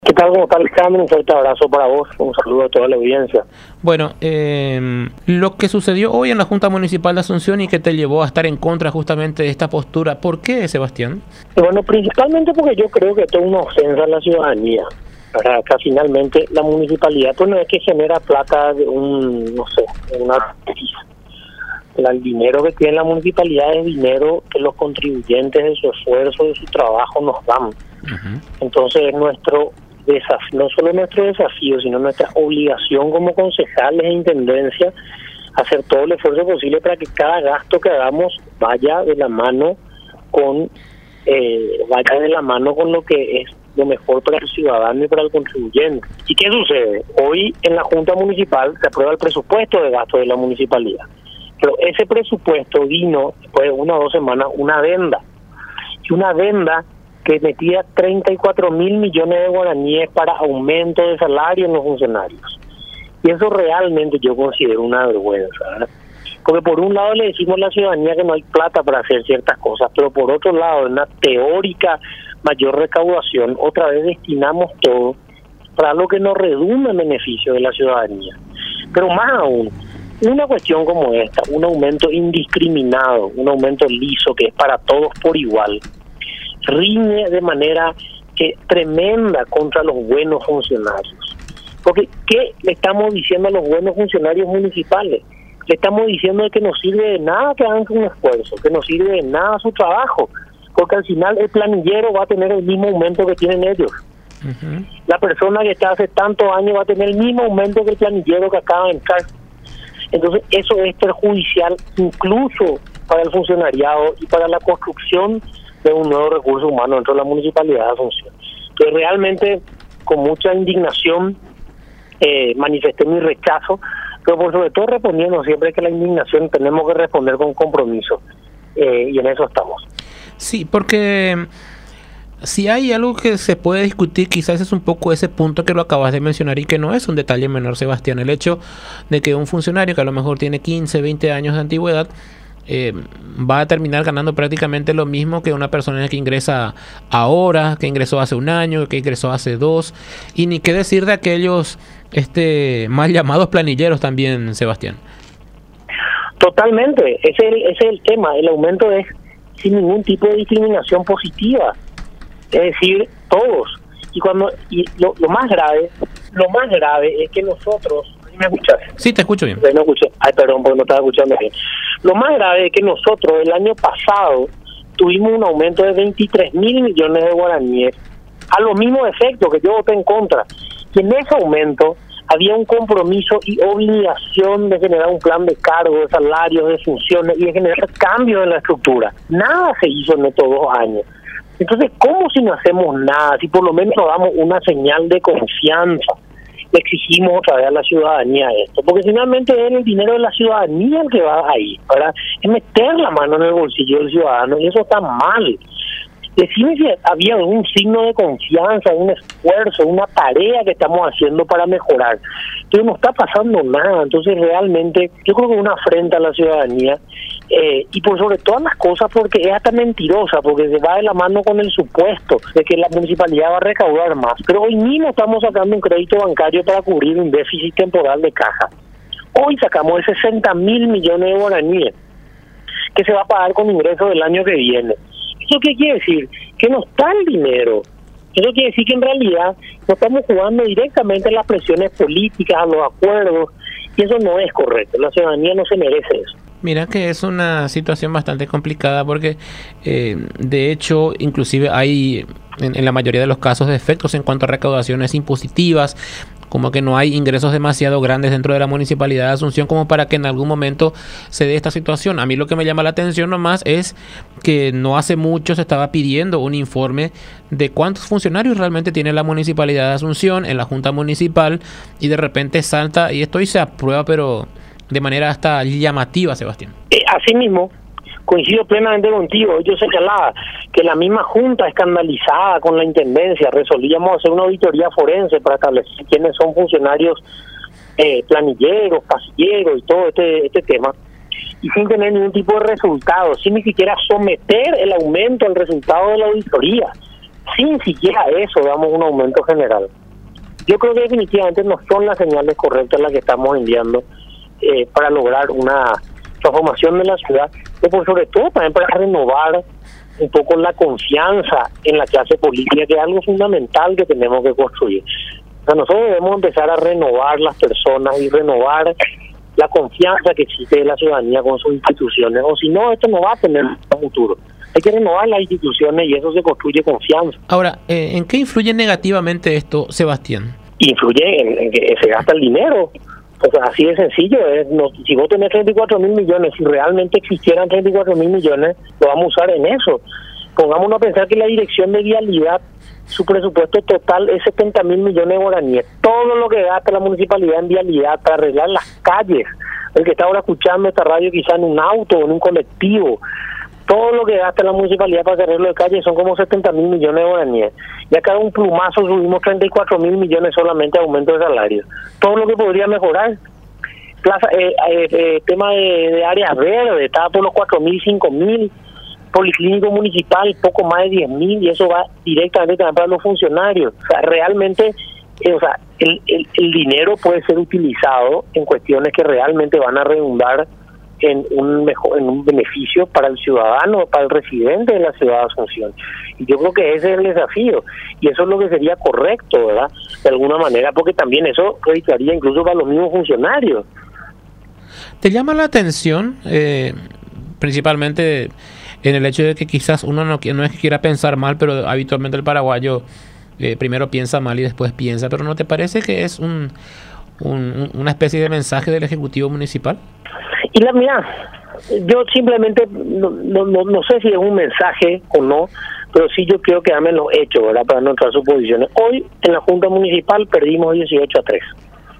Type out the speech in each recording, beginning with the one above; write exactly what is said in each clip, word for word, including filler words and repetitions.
¿Qué tal? ¿Cómo está Alejandro? Un fuerte abrazo para vos, un saludo a toda la audiencia. Bueno, eh, lo que sucedió hoy en la Junta Municipal de Asunción y que te llevó a estar en contra justamente de esta postura, ¿por qué, Sebastián? Y bueno, principalmente porque yo creo que esto es una ofensa a la ciudadanía. Para acá finalmente la municipalidad pues no es que genera plata de un, no sé, una... El dinero que tiene la municipalidad es dinero que los contribuyentes de su esfuerzo, de su trabajo nos dan. Uh-huh. Entonces nuestro desafío, no solo nuestro desafío, sino nuestra obligación como concejales e intendencia, hacer todo el esfuerzo posible para que cada gasto que hagamos vaya de la mano con eh, vaya de la mano con lo que es lo mejor para el ciudadano y para el contribuyente. ¿Y qué sucede? Hoy en la Junta Municipal se aprueba el presupuesto de gasto de la municipalidad. Pero ese presupuesto vino, después de una o dos semanas, una adenda. Y una adenda que metía treinta y cuatro mil millones de guaraníes para aumento de salario en los funcionarios. Y eso realmente yo considero una vergüenza, ¿verdad? Porque por un lado le decimos a la ciudadanía que no hay plata para hacer ciertas cosas, pero por otro lado, en una teórica mayor recaudación, otra vez destinamos todo para lo que nos redunda en beneficio de la ciudadanía. Pero más aún, una cuestión como esta, un aumento indiscriminado, un aumento liso que es para todos por igual, riñe de manera eh, tremenda contra los buenos funcionarios. Porque, ¿qué le estamos diciendo a los buenos funcionarios municipales? Le estamos diciendo que no sirve de nada que hagan un esfuerzo, que no sirve de nada su trabajo, porque al final el planillero va a tener el mismo aumento que tienen ellos. Uh-huh. La persona que está hace tantos años va a tener el mismo aumento que el planillero que acaba de entrar. Entonces eso es perjudicial incluso para el funcionariado y para la construcción de un nuevo recurso humano dentro de la Municipalidad de Asunción. Entonces realmente con mucha indignación eh, manifesté mi rechazo, pero por sobre todo respondiendo siempre que la indignación tenemos que responder con compromiso eh, y en eso estamos. Sí, porque si hay algo que se puede discutir, quizás es un poco ese punto que lo acabas de mencionar y que no es un detalle menor, Sebastián, el hecho de que un funcionario que a lo mejor tiene quince, veinte años de antigüedad eh, va a terminar ganando prácticamente lo mismo que una persona que ingresa ahora, que ingresó hace un año, que ingresó hace dos, y ni qué decir de aquellos este mal llamados planilleros también, Sebastián. Totalmente, ese es el, ese es el tema, el aumento es sin ningún tipo de discriminación positiva. Es decir, todos. Y cuando y lo, lo más grave, lo más grave es que nosotros, ¿me escuchas? Sí, te escucho bien. No escuché. Ay, perdón, porque no estaba escuchando bien. Lo más grave es que nosotros el año pasado tuvimos un aumento de veintitrés mil millones de guaraníes a los mismos efectos que yo voté en contra. Y en ese aumento había un compromiso y obligación de generar un plan de cargos, de salarios, de funciones y de generar cambios en la estructura. Nada se hizo en estos dos años. Entonces, ¿cómo si no hacemos nada? Si por lo menos nos damos una señal de confianza, le exigimos otra vez a la ciudadanía esto, porque finalmente es el dinero de la ciudadanía el que va ahí, ¿verdad? Es meter la mano en el bolsillo del ciudadano y eso está mal. Decime si había algún signo de confianza, un esfuerzo, una tarea que estamos haciendo para mejorar. Pero no está pasando nada, entonces realmente yo creo que es una afrenta a la ciudadanía eh, y por sobre todas las cosas porque es hasta mentirosa, porque se va de la mano con el supuesto de que la municipalidad va a recaudar más. Pero hoy mismo estamos sacando un crédito bancario para cubrir un déficit temporal de caja. Hoy sacamos de sesenta mil millones de guaraníes que se va a pagar con ingresos del año que viene. ¿Eso qué quiere decir? Que no está el dinero. Eso quiere decir que en realidad no estamos jugando directamente a las presiones políticas, a los acuerdos, y eso no es correcto. La ciudadanía no se merece eso. Mira que es una situación bastante complicada porque eh, de hecho inclusive hay en, en la mayoría de los casos defectos en cuanto a recaudaciones impositivas, como que no hay ingresos demasiado grandes dentro de la Municipalidad de Asunción como para que en algún momento se dé esta situación. A mí lo que me llama la atención nomás es que no hace mucho se estaba pidiendo un informe de cuántos funcionarios realmente tiene la Municipalidad de Asunción en la Junta Municipal y de repente salta y esto y se aprueba pero de manera hasta llamativa, Sebastián. Eh, así mismo, coincido plenamente contigo. Yo señalaba que la misma Junta escandalizada con la Intendencia resolvíamos hacer una auditoría forense para establecer quiénes son funcionarios eh, planilleros, pasilleros y todo este, este tema, y sin tener ningún tipo de resultado, sin ni siquiera someter el aumento al resultado de la auditoría. sin siquiera eso damos un aumento general. Yo creo que definitivamente no son las señales correctas las que estamos enviando eh, para lograr una transformación de la ciudad, pero sobre todo también para renovar un poco la confianza en la clase política, que es algo fundamental que tenemos que construir. O sea, nosotros debemos empezar a renovar las personas y renovar la confianza que existe de la ciudadanía con sus instituciones, o si no, esto no va a tener futuro. Hay que renovar las instituciones y eso se construye confianza. Ahora, eh, ¿en qué influye negativamente esto, Sebastián? Influye en, en que se gasta el dinero. O sea, así de sencillo. Es, no, si vos tenés treinta y cuatro mil millones, si realmente existieran treinta y cuatro mil millones, lo vamos a usar en eso. Pongámonos a pensar que la dirección de vialidad, su presupuesto total es setenta mil millones de guaraníes. Todo lo que gasta la municipalidad en vialidad para arreglar las calles, el que está ahora escuchando esta radio quizá en un auto o en un colectivo, todo lo que gasta la municipalidad para arreglo de calles son como setenta mil millones de guaraníes. Y a cada un plumazo subimos treinta y cuatro mil millones solamente de aumento de salario. Todo lo que podría mejorar. Plaza, eh, eh, eh, tema de, de áreas verdes, estaba por los cuatro mil, cinco mil. Policlínico municipal, poco más de diez mil, y eso va directamente también para los funcionarios. O sea, realmente, eh, o sea, el, el, el dinero puede ser utilizado en cuestiones que realmente van a redundar en un mejor, en un beneficio para el ciudadano, para el residente de la ciudad de Asunción. Y yo creo que ese es el desafío, y eso es lo que sería correcto, ¿verdad? De alguna manera, porque también eso reditaría incluso para los mismos funcionarios. ¿Te llama la atención, eh, principalmente en el hecho de que quizás uno no, no es que quiera pensar mal, pero habitualmente el paraguayo eh, primero piensa mal y después piensa, pero ¿no te parece que es un, un una especie de mensaje del Ejecutivo Municipal? Y la mira, yo simplemente no, no, no, no sé si es un mensaje o no, pero sí yo quiero quedarme en los hechos, ¿verdad? Para no entrar suposiciones. Hoy en la Junta Municipal perdimos dieciocho a tres.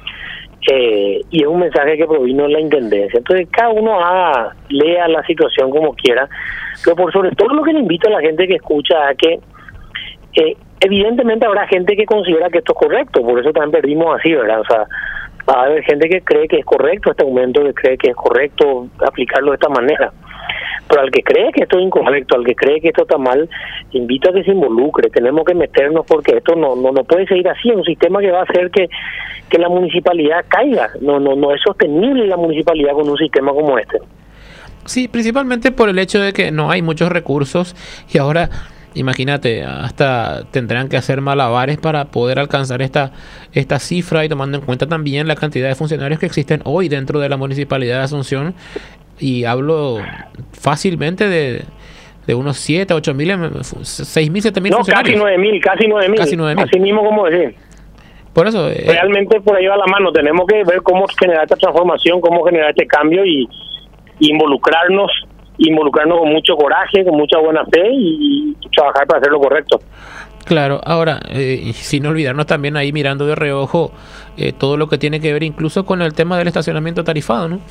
Eh, y es un mensaje que provino de la Intendencia. Entonces cada uno haga, lea la situación como quiera, pero por sobre todo lo que le invito a la gente que escucha a que eh, evidentemente habrá gente que considera que esto es correcto, por eso también perdimos así, ¿verdad? O sea, va a haber gente que cree que es correcto este aumento, que cree que es correcto aplicarlo de esta manera. Pero al que cree que esto es incorrecto, al que cree que esto está mal, invito a que se involucre. Tenemos que meternos porque esto no no no puede seguir así. Es un sistema que va a hacer que, que la municipalidad caiga. No no no es sostenible la municipalidad con un sistema como este. Sí, principalmente por el hecho de que no hay muchos recursos y ahora, imagínate, hasta tendrán que hacer malabares para poder alcanzar esta esta cifra, y tomando en cuenta también la cantidad de funcionarios que existen hoy dentro de la municipalidad de Asunción. Y hablo fácilmente de, de unos siete, ocho mil, seis mil, siete mil no, funcionarios. Casi nueve mil, casi nueve mil. Casi nueve mil. Así mismo como decir. Por eso. Eh, Realmente por ahí va la mano. Tenemos que ver cómo generar esta transformación, cómo generar este cambio y, y involucrarnos, involucrarnos con mucho coraje, con mucha buena fe y, y trabajar para hacer lo correcto. Claro, ahora, eh, sin olvidarnos también ahí mirando de reojo eh, todo lo que tiene que ver incluso con el tema del estacionamiento tarifado, ¿no?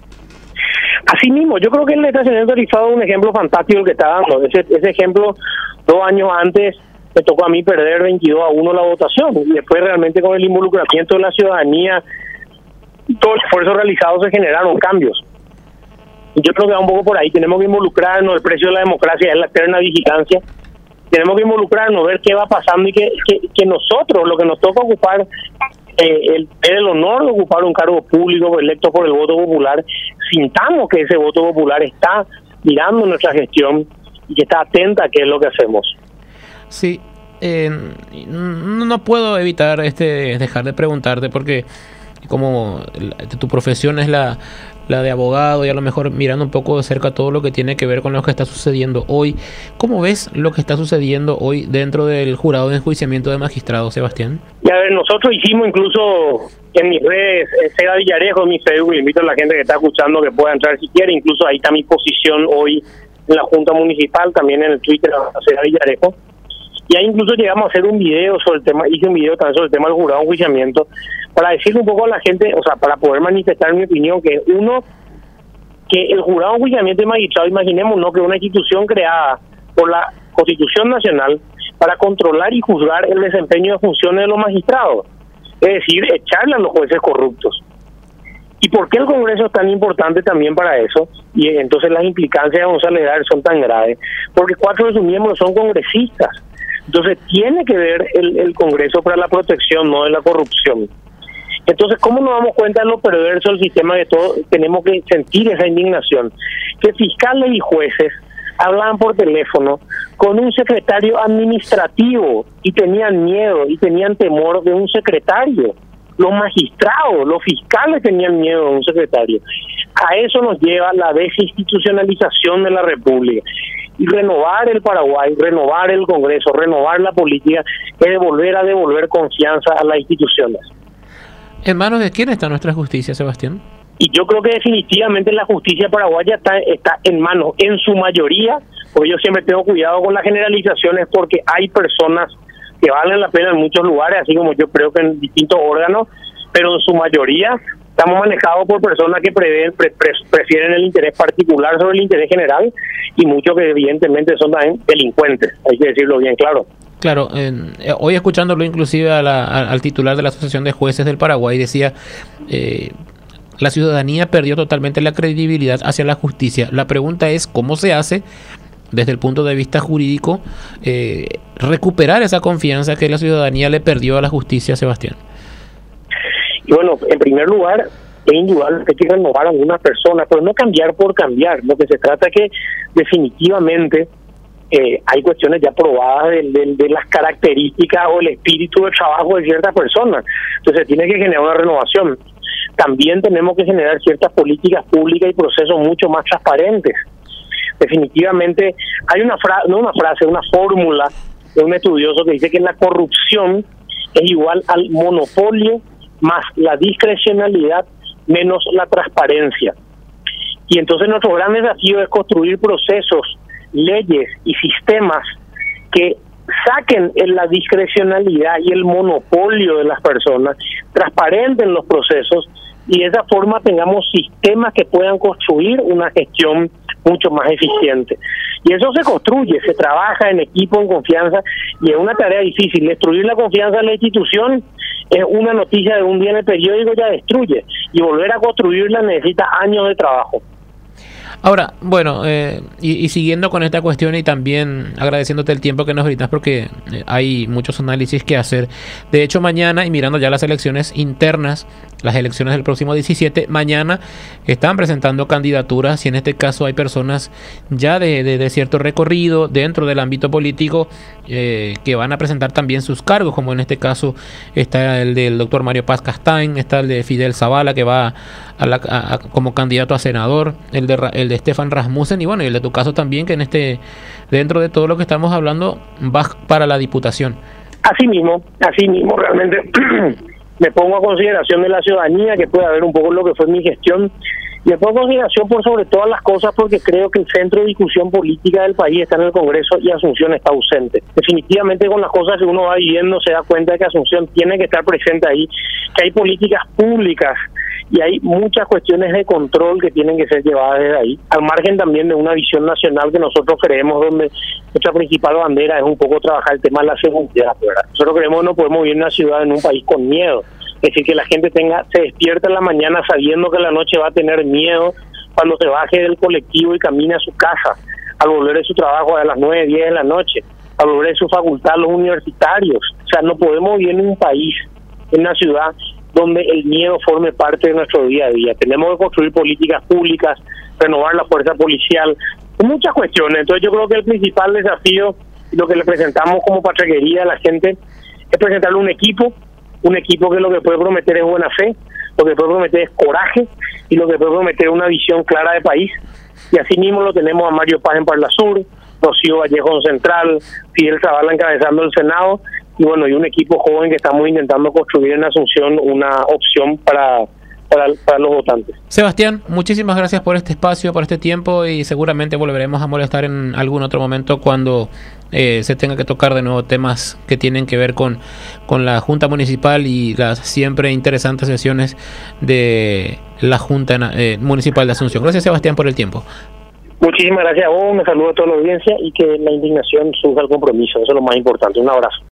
Así mismo, yo creo que el estacionamiento tarifado es un ejemplo fantástico el que está dando. Ese, ese ejemplo, dos años antes, me tocó a mí perder veintidós a uno la votación. Y después realmente con el involucramiento de la ciudadanía, todo el esfuerzo realizado, se generaron cambios. Y yo creo que va un poco por ahí. Tenemos que involucrarnos. El precio de la democracia es la eterna vigilancia. Tenemos que involucrarnos, ver qué va pasando y que, que, que nosotros, lo que nos toca ocupar, eh, el, el honor de ocupar un cargo público electo por el voto popular, sintamos que ese voto popular está mirando nuestra gestión y que está atenta a qué es lo que hacemos. Sí, eh, no puedo evitar este dejar de preguntarte, porque como tu profesión es la, la de abogado, y a lo mejor mirando un poco de cerca todo lo que tiene que ver con lo que está sucediendo hoy, ¿cómo ves lo que está sucediendo hoy dentro del jurado de enjuiciamiento de magistrados, Sebastián? Y a ver, nosotros hicimos incluso en mis redes, Seda Villarejo, en mi Facebook, invito a la gente que está escuchando que pueda entrar si quiere, incluso ahí está mi posición hoy en la Junta Municipal, también en el Twitter, Seda Villarejo. Y ahí incluso llegamos a hacer un video sobre el tema, hice un video también sobre el tema del jurado de enjuiciamiento, para decirle un poco a la gente, o sea, para poder manifestar mi opinión, que uno, que el jurado de enjuiciamiento de magistrado, imaginemos, ¿no?, que una institución creada por la Constitución Nacional para controlar y juzgar el desempeño de funciones de los magistrados, es decir, echarle a los jueces corruptos. ¿Y por qué el Congreso es tan importante también para eso? Y entonces las implicancias de González Edar son tan graves, porque cuatro de sus miembros son congresistas. Entonces tiene que ver el, el Congreso para la protección, no de la corrupción. Entonces, ¿cómo nos damos cuenta de lo perverso del sistema? De todo, tenemos que sentir esa indignación. Que fiscales y jueces hablaban por teléfono con un secretario administrativo y tenían miedo y tenían temor de un secretario. Los magistrados, los fiscales tenían miedo de un secretario. A eso nos lleva la desinstitucionalización de la República. Y renovar el Paraguay, renovar el Congreso, renovar la política, es volver a devolver confianza a las instituciones. ¿En manos de quién está nuestra justicia, Sebastián? Y yo creo que definitivamente la justicia paraguaya está, está en manos, en su mayoría, porque yo siempre tengo cuidado con las generalizaciones, porque hay personas que valen la pena en muchos lugares, así como yo creo que en distintos órganos, pero en su mayoría estamos manejados por personas que prevén, pre, pre, prefieren el interés particular sobre el interés general, y muchos que evidentemente son también delincuentes, hay que decirlo bien claro. Claro, eh, hoy escuchándolo inclusive a la, a, al titular de la Asociación de Jueces del Paraguay decía, eh, la ciudadanía perdió totalmente la credibilidad hacia la justicia. La pregunta es cómo se hace desde el punto de vista jurídico eh, recuperar esa confianza que la ciudadanía le perdió a la justicia, Sebastián. Y bueno, en primer lugar, es indudable que hay que renovar a algunas personas, pero no cambiar por cambiar. Lo que se trata es que definitivamente Eh, hay cuestiones ya probadas de, de, de las características o el espíritu de trabajo de ciertas personas. Entonces tiene que generar una renovación. También tenemos que generar ciertas políticas públicas y procesos mucho más transparentes. Definitivamente hay una frase, no una frase, una fórmula de un estudioso que dice que la corrupción es igual al monopolio más la discrecionalidad menos la transparencia. Y entonces nuestro gran desafío es construir procesos, leyes y sistemas que saquen en la discrecionalidad y el monopolio de las personas, transparenten los procesos y de esa forma tengamos sistemas que puedan construir una gestión mucho más eficiente. Y eso se construye, se trabaja en equipo, en confianza, y es una tarea difícil. Destruir la confianza en la institución es una noticia de un día en el periódico, ya destruye, y volver a construirla necesita años de trabajo. Ahora, bueno, eh, y, y siguiendo con esta cuestión y también agradeciéndote el tiempo que nos brindas porque eh, hay muchos análisis que hacer. De hecho, mañana, y mirando ya las elecciones internas, las elecciones del próximo diecisiete, mañana están presentando candidaturas y en este caso hay personas ya de, de, de cierto recorrido dentro del ámbito político eh, que van a presentar también sus cargos, como en este caso está el del doctor Mario Paz Castaing, está el de Fidel Zavala que va a la, a, a, como candidato a senador, el de el de Stefan Rasmussen y bueno, y el de tu caso también, que en este dentro de todo lo que estamos hablando vas para la diputación. Así mismo, así mismo realmente me pongo a consideración de la ciudadanía, que pueda ver un poco lo que fue mi gestión, y me pongo a consideración por sobre todas las cosas porque creo que el centro de discusión política del país está en el Congreso y Asunción está ausente. Definitivamente con las cosas que uno va viviendo se da cuenta de que Asunción tiene que estar presente ahí, que hay políticas públicas y hay muchas cuestiones de control que tienen que ser llevadas desde ahí, al margen también de una visión nacional que nosotros creemos, donde nuestra principal bandera es un poco trabajar el tema de la seguridad, ¿verdad? Nosotros creemos que no podemos vivir en una ciudad, en un país con miedo, es decir, que la gente tenga se despierta en la mañana sabiendo que la noche va a tener miedo cuando se baje del colectivo y camine a su casa, al volver de su trabajo a las nueve, diez de la noche, al volver de su facultad a los universitarios. O sea, no podemos vivir en un país, en una ciudad donde el miedo forme parte de nuestro día a día. Tenemos que construir políticas públicas, renovar la fuerza policial, muchas cuestiones. Entonces yo creo que el principal desafío, lo que le presentamos como patraquería a la gente, es presentarle un equipo, un equipo que lo que puede prometer es buena fe, lo que puede prometer es coraje, y lo que puede prometer es una visión clara de país. Y así mismo lo tenemos a Mario Paz en Parla Sur, Rocío Vallejo en Central, Fidel Zavala encabezando el Senado, y bueno, y un equipo joven que estamos intentando construir en Asunción una opción para, para, para los votantes. Sebastián, muchísimas gracias por este espacio, por este tiempo, y seguramente volveremos a molestar en algún otro momento cuando eh, se tenga que tocar de nuevo temas que tienen que ver con, con la Junta Municipal y las siempre interesantes sesiones de la Junta eh, Municipal de Asunción. Gracias, Sebastián, por el tiempo. Muchísimas gracias a vos, me saludo a toda la audiencia y que la indignación surja al compromiso, eso es lo más importante. Un abrazo.